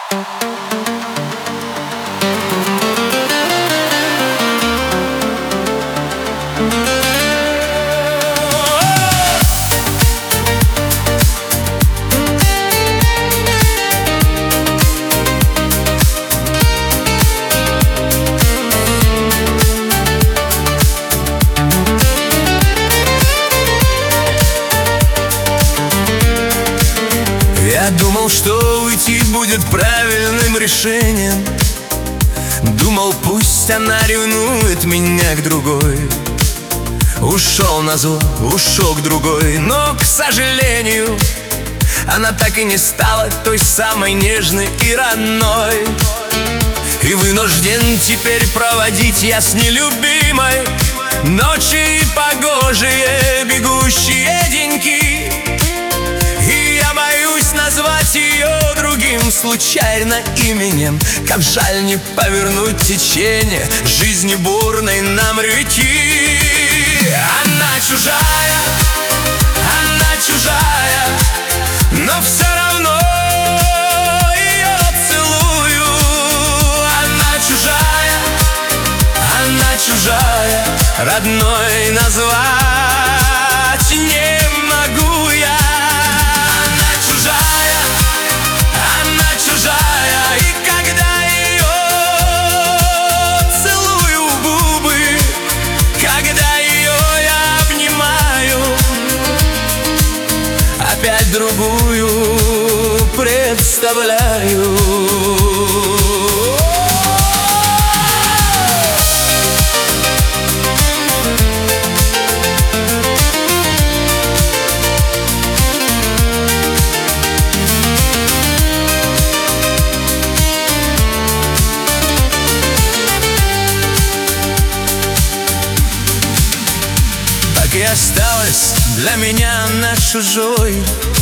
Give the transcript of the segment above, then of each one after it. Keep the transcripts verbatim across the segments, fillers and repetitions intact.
Я думал, что уйти будет правильным решением. Думал, пусть она ревнует меня к другой. Ушел назло, ушел к другой. Но, к сожалению, она так и не стала той самой нежной и родной. И вынужден теперь проводить я с нелюбимой ночи и погожие бегущие деньки. И я боюсь назвать ее другим случайно именем. Как жаль не повернуть течение жизни бурной нам реки. Она чужая, она чужая, но все равно ее целую. Она чужая, она чужая, родной назвать не могу я. Она чужая, она чужая, и когда ее целую в губы, когда ее я обнимаю, опять другую представляю. И осталась для меня она чужой,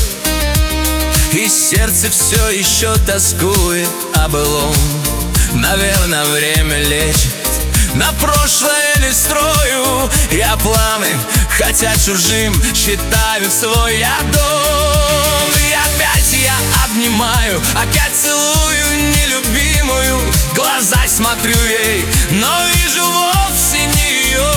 и сердце все еще тоскует о былом. Наверное, время лечит, на прошлое не строю я планы, хотя чужим считаю свой я дом. И опять я обнимаю, опять целую нелюбимую, в глаза смотрю ей, но вижу вовсе не ее.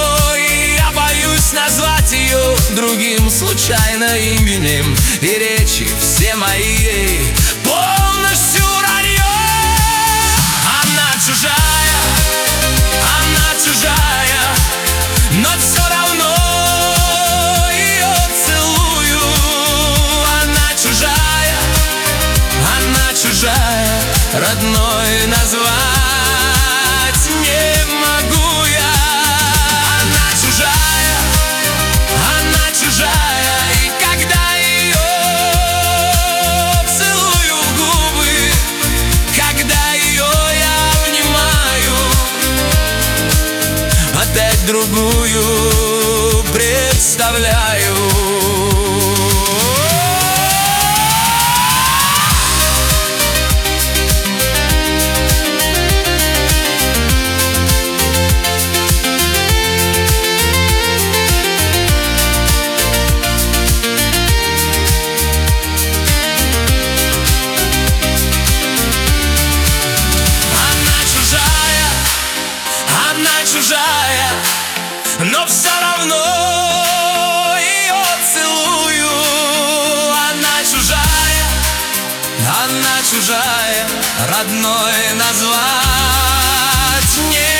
Назвать ее другим случайно именем, и речи все мои полностью вранье. Она чужая, она чужая, но все равно ее целую. Она чужая, она чужая, родной назвать не могу я. Она чужая, она чужая, и когда ее целую в губы, когда ее я обнимаю, опять другую представляю. Чужая, но все равно ее целую. Она чужая, она чужая, родной назвать не